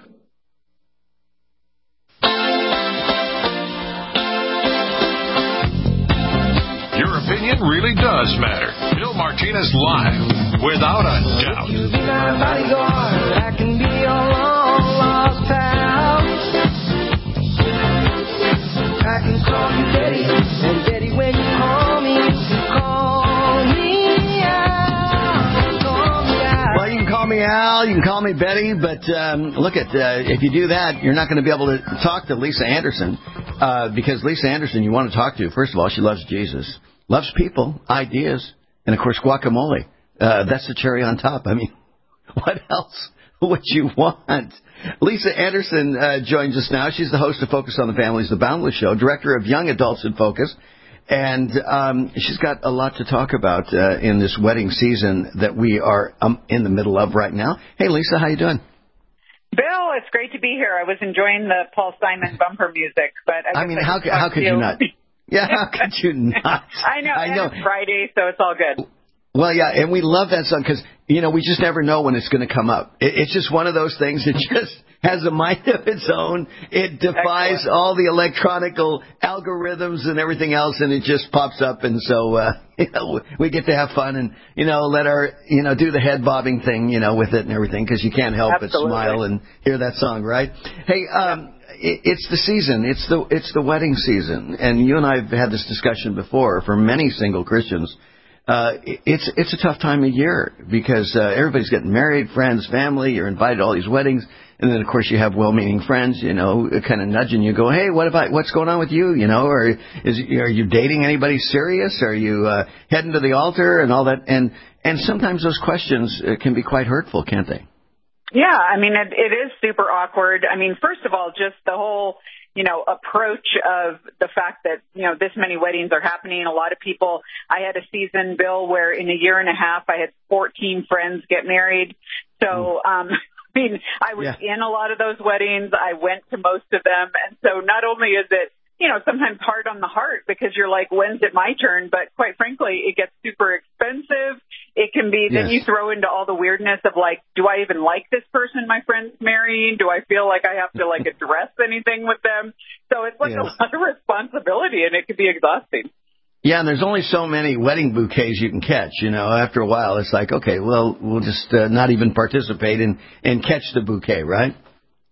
B: Opinion really does matter. Bill Martinez Live, without a doubt.
J: You be my bodyguard, I can be your long lost pal. I can call you Betty, and Betty, when you call me, you can call me out.
N: Well, you can call me Al, you can call me Betty, but if you do that, you're not going to be able to talk to Lisa Anderson, because Lisa Anderson, you want to talk to, first of all, she loves Jesus. Loves people, ideas, and, of course, guacamole. That's the cherry on top. I mean, what else would you want? Lisa Anderson joins us now. She's the host of Focus on the Families, the Boundless Show, director of Young Adults in Focus. And she's got a lot to talk about in this wedding season that we are in the middle of right now. Hey, Lisa, how you doing?
K: Bill, it's great to be here. I was enjoying the Paul Simon bumper music. But
N: I mean, how could you not? Yeah, how could you not?
K: I know. It's Friday, so it's all good.
N: Well, yeah, and we love that song because, we just never know when it's going to come up. It's just one of those things that just has a mind of its own. It defies all the electronical algorithms and everything else, and it just pops up. And so, we get to have fun and, let our, do the head bobbing thing, with it and everything, because you can't help but smile and hear that song, right? Hey, it's the season. It's the wedding season, and you and I have had this discussion before. For many single Christians, it's a tough time of year because everybody's getting married, friends, family. You're invited to all these weddings, and then of course you have well-meaning friends, kind of nudging you, go, hey, what's going on with you, or are you dating anybody serious? Are you heading to the altar and all that? And sometimes those questions can be quite hurtful, can't they?
K: Yeah, I mean, it is super awkward. I mean, first of all, just the whole, approach of the fact that, this many weddings are happening. A lot of people, I had a season, Bill, where in a year and a half, I had 14 friends get married. So, I was in a lot of those weddings. I went to most of them. And so not only is it, sometimes hard on the heart because you're like, when's it my turn? But quite frankly, it gets super expensive. It can be, then you throw into all the weirdness of like, do I even like this person my friend's marrying? Do I feel like I have to address anything with them? So it's a lot of responsibility and it can be exhausting.
N: Yeah, and there's only so many wedding bouquets you can catch, After a while, it's like, okay, well, we'll just not even participate and catch the bouquet, right?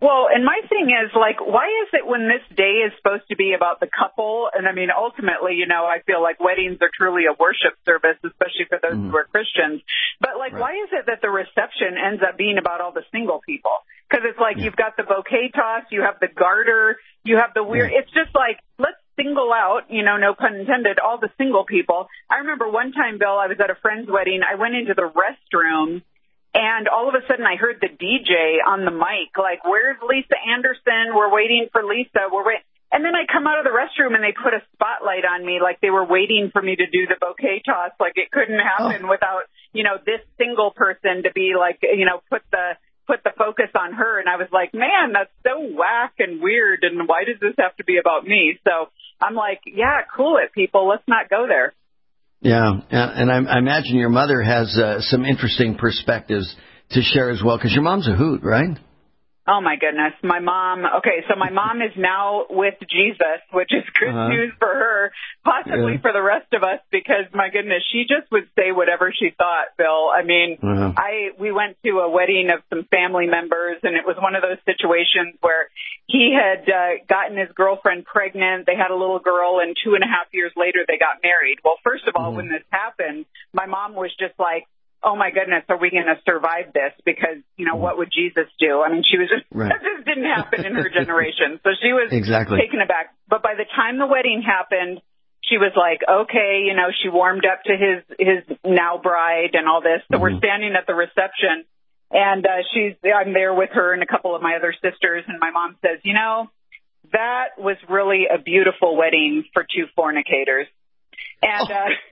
K: Well, and my thing is, like, why is it when this day is supposed to be about the couple? And I mean, ultimately, you know, I feel like weddings are truly a worship service, especially for those who are Christians. But, like, why is it that the reception ends up being about all the single people? Because it's like you've got the bouquet toss, you have the garter, you have the weird. It's just like, let's single out, you know, no pun intended, all the single people. I remember one time, Bill, I was at a friend's wedding. I went into the restroom. And all of a sudden, I heard the DJ on the mic, like, "Where's Lisa Anderson? We're waiting for Lisa. And then I come out of the restroom, and they put a spotlight on me, like they were waiting for me to do the bouquet toss. Like it couldn't happen without, you know, this single person to be like, you know, put the focus on her. And I was like, man, that's so whack and weird. And why does this have to be about me? So I'm like, yeah, cool it, people. Let's not go there.
N: Yeah, and I imagine your mother has some interesting perspectives to share as well, because your mom's a hoot, right?
K: Oh, my goodness. My mom, so my mom is now with Jesus, which is good news for her, possibly for the rest of us, because, my goodness, she just would say whatever she thought, Bill. I mean, we went to a wedding of some family members, and it was one of those situations where he had gotten his girlfriend pregnant. They had a little girl, and 2.5 years later, they got married. Well, first of all, when this happened, my mom was just like, oh, my goodness, are we going to survive this? Because, you know, what would Jesus do? I mean, she was just, that just didn't happen in her generation. So she was taken aback. But by the time the wedding happened, she was like, okay, you know, she warmed up to his now bride and all this. So we're standing at the reception, and I'm there with her and a couple of my other sisters. And my mom says, you know, that was really a beautiful wedding for two fornicators. And,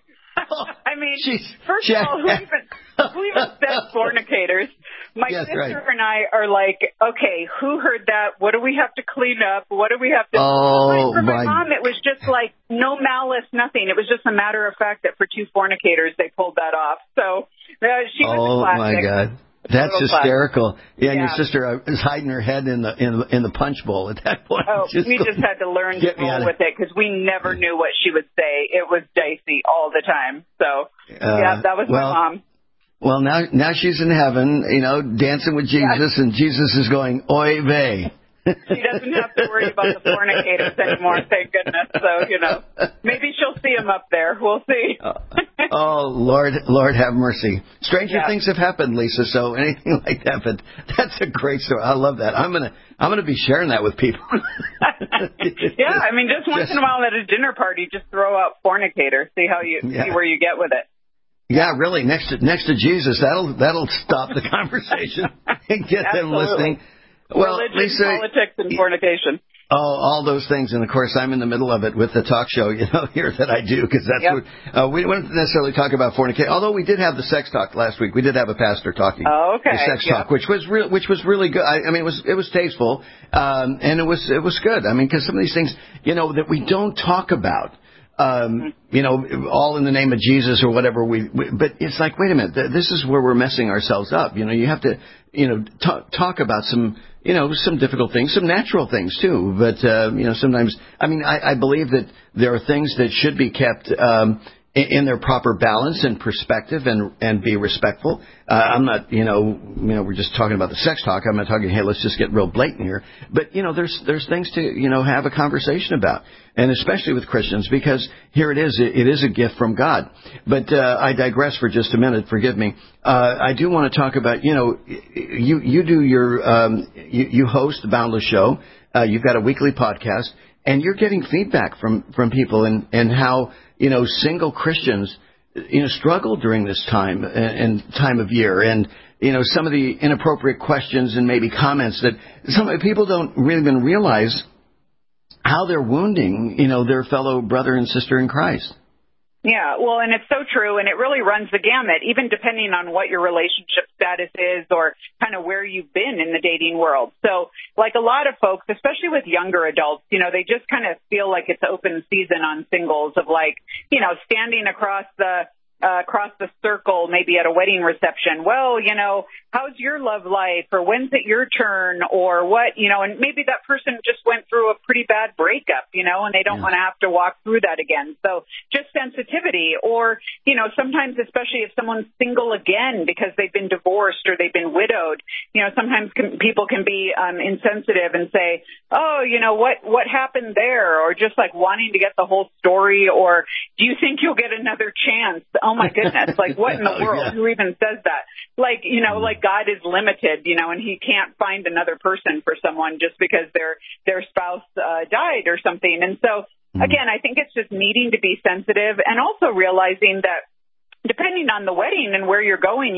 K: I mean, first of all, who even said fornicators? My sister and I are like, okay, who heard that? What do we have to clean up? What do we have to do? For my mom, it was just like no malice, nothing. It was just a matter of fact that for two fornicators, they pulled that off. So she was a classic.
N: Oh, my God. That's hysterical. Yeah, and your sister is hiding her head in the punch bowl at that point.
K: Oh, we just had to learn to roll with it because we never knew what she would say. It was dicey all the time. So, that was my mom.
N: Well, now she's in heaven, you know, dancing with Jesus, and Jesus is going, oy vey.
K: She doesn't have to worry about the fornicators anymore, thank goodness. So, you know, maybe she'll see them up there. We'll see.
N: Oh, Lord have mercy. Stranger things have happened, Lisa, so anything like that, but that's a great story. I love that. I'm gonna be sharing that with people.
K: Yeah, I mean, just once in a while at a dinner party, just throw out fornicator, see where you get with it.
N: Yeah, really, next to Jesus, that'll stop the conversation and get them listening. Well,
K: religion,
N: Lisa,
K: politics, and fornication.
N: Oh, all those things. And, of course, I'm in the middle of it with the talk show, you know, here that I do, because that's what we don't necessarily talk about fornication. Although we did have the sex talk last week. We did have a pastor talking.
K: Oh, okay.
N: The sex talk, which was really good. I mean, it was tasteful, and it was good. I mean, because some of these things, you know, that we don't talk about. You know, all in the name of Jesus or whatever but it's like, wait a minute, this is where we're messing ourselves up. You know, you have to, you know, talk about some, you know, some difficult things, some natural things too. But, you know, sometimes, I mean, I believe that there are things that should be kept, in their proper balance and perspective and be respectful. I'm not, you know, we're just talking about the sex talk. I'm not talking, hey, let's just get real blatant here. But, you know, there's things to, you know, have a conversation about. And especially with Christians, because here it is a gift from God. But, I digress for just a minute. Forgive me. I do want to talk about, you know, you do your, you host the Boundless Show. You've got a weekly podcast, and you're getting feedback from people and how, you know, single Christians, you know, struggle during this time and time of year, and you know, some of the inappropriate questions and maybe comments that some people don't really even realize how they're wounding, you know, their fellow brother and sister in Christ.
K: Yeah, well, and it's so true, and it really runs the gamut, even depending on what your relationship status is or kind of where you've been in the dating world. So, like a lot of folks, especially with younger adults, you know, they just kind of feel like it's open season on singles of like, you know, standing across the across the circle, maybe at a wedding reception. Well, how's your love life, or when's it your turn, or what, and maybe that person just went through a pretty bad breakup, and they don't want to have to walk through that again. So just sensitivity, or, sometimes, especially if someone's single again because they've been divorced or they've been widowed, sometimes people can be insensitive and say, oh, what happened there, or just like wanting to get the whole story, or do you think you'll get another chance? Oh my goodness, like what in the world? Who even says that? Like, like God is limited, and he can't find another person for someone just because their spouse died or something. And so, again, I think it's just needing to be sensitive, and also realizing that depending on the wedding and where you're going,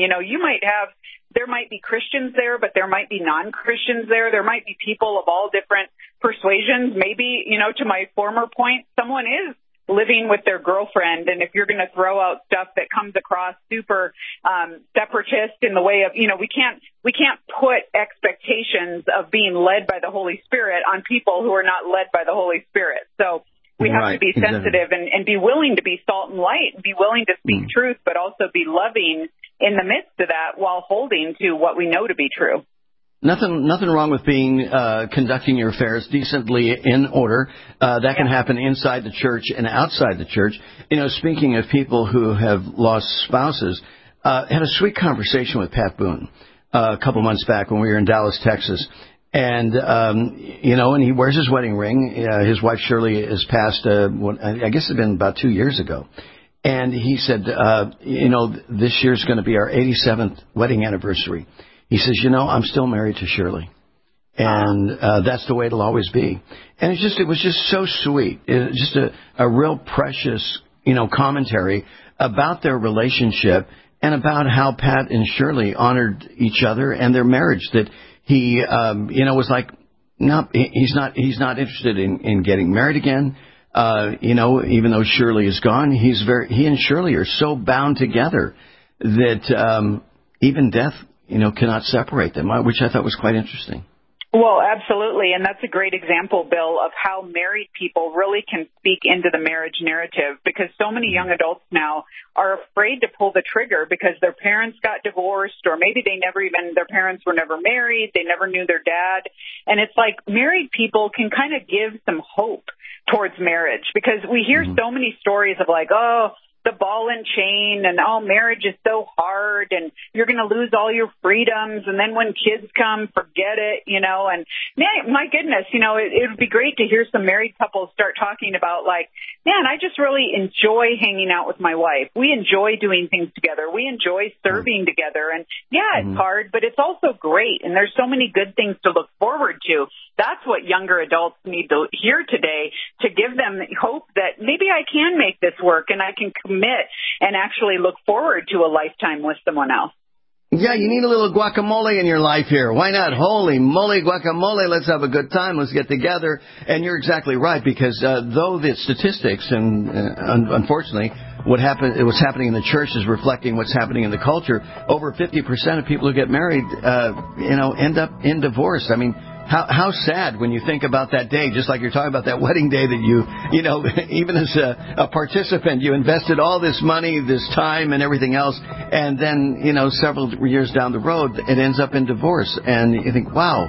K: there might be Christians there, but there might be non-Christians there. There might be people of all different persuasions. Maybe, to my former point, someone is living with their girlfriend, and if you're going to throw out stuff that comes across super separatist in the way of, we can't put expectations of being led by the Holy Spirit on people who are not led by the Holy Spirit. So we have to be sensitive and be willing to be salt and light, be willing to speak truth, but also be loving in the midst of that while holding to what we know to be true.
N: Nothing wrong with conducting your affairs decently in order. That can happen inside the church and outside the church. Speaking of people who have lost spouses, had a sweet conversation with Pat Boone a couple months back when we were in Dallas, Texas. And, and he wears his wedding ring. His wife Shirley has passed, I guess it's been about 2 years ago. And he said, this year's going to be our 87th wedding anniversary. He says, I'm still married to Shirley, and that's the way it'll always be. And it was just so sweet. It was just a real precious, commentary about their relationship and about how Pat and Shirley honored each other and their marriage. That he, was like, no, he's not interested in getting married again. Even though Shirley is gone, he and Shirley are so bound together that even death, cannot separate them, which I thought was quite interesting.
K: Well, absolutely. And that's a great example, Bill, of how married people really can speak into the marriage narrative, because so many young adults now are afraid to pull the trigger because their parents got divorced, or maybe their parents were never married. They never knew their dad. And it's like married people can kind of give some hope towards marriage, because we hear so many stories of like, oh, the ball and chain, and marriage is so hard, and you're going to lose all your freedoms, and then when kids come, forget it, and man, my goodness, it would be great to hear some married couples start talking about like, man, I just really enjoy hanging out with my wife. We enjoy doing things together. We enjoy serving together, and it's hard, but it's also great, and there's so many good things to look forward to. That's what younger adults need to hear today, to give them hope that maybe I can make this work, and I can commit and actually look forward to a lifetime with someone else.
N: Yeah, you need a little guacamole in your life here. Why not? Holy moly, guacamole. Let's have a good time. Let's get together. And you're exactly right, because though the statistics, and unfortunately, what's happening in the church is reflecting what's happening in the culture, over 50% of people who get married, end up in divorce. I mean, how sad when you think about that day, just like you're talking about that wedding day that you even as a participant, you invested all this money, this time and everything else, and then, several years down the road, it ends up in divorce. And you think, wow,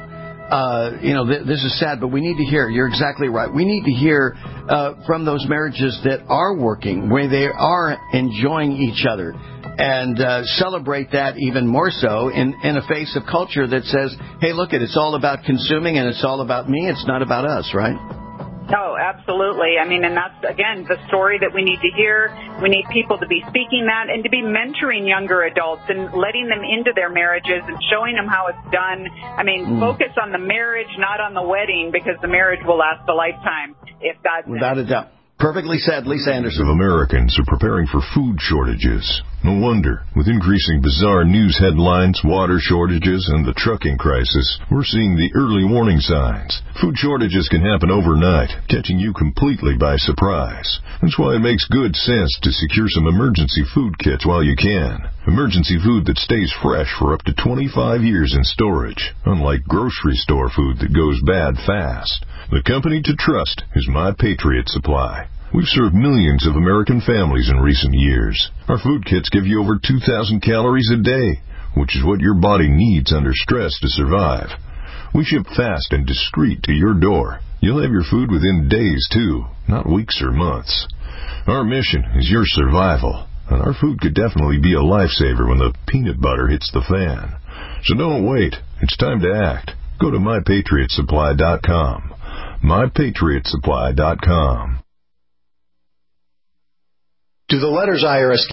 N: this is sad, but we need to hear, you're exactly right. We need to hear from those marriages that are working, where they are enjoying each other, and celebrate that even more so in a face of culture that says, hey, look, it's all about consuming and it's all about me. It's not about us, right?
K: Oh, absolutely. I mean, and that's, again, the story that we need to hear. We need people to be speaking that and to be mentoring younger adults and letting them into their marriages and showing them how it's done. I mean, focus on the marriage, not on the wedding, because the marriage will last a lifetime if God's
N: without a doubt. Perfectly said, Lisa Anderson.
B: Of Americans are preparing for food shortages. No wonder. With increasing bizarre news headlines, water shortages, and the trucking crisis, we're seeing the early warning signs. Food shortages can happen overnight, catching you completely by surprise. That's why it makes good sense to secure some emergency food kits while you can. Emergency food that stays fresh for up to 25 years in storage, unlike grocery store food that goes bad fast. The company to trust is My Patriot Supply. We've served millions of American families in recent years. Our food kits give you over 2,000 calories a day, which is what your body needs under stress to survive. We ship fast and discreet to your door. You'll have your food within days, too, not weeks or months. Our mission is your survival, and our food could definitely be a lifesaver when the peanut butter hits the fan. So don't wait. It's time to act. Go to MyPatriotSupply.com. MyPatriotSupply.com.
I: Do the letters IRS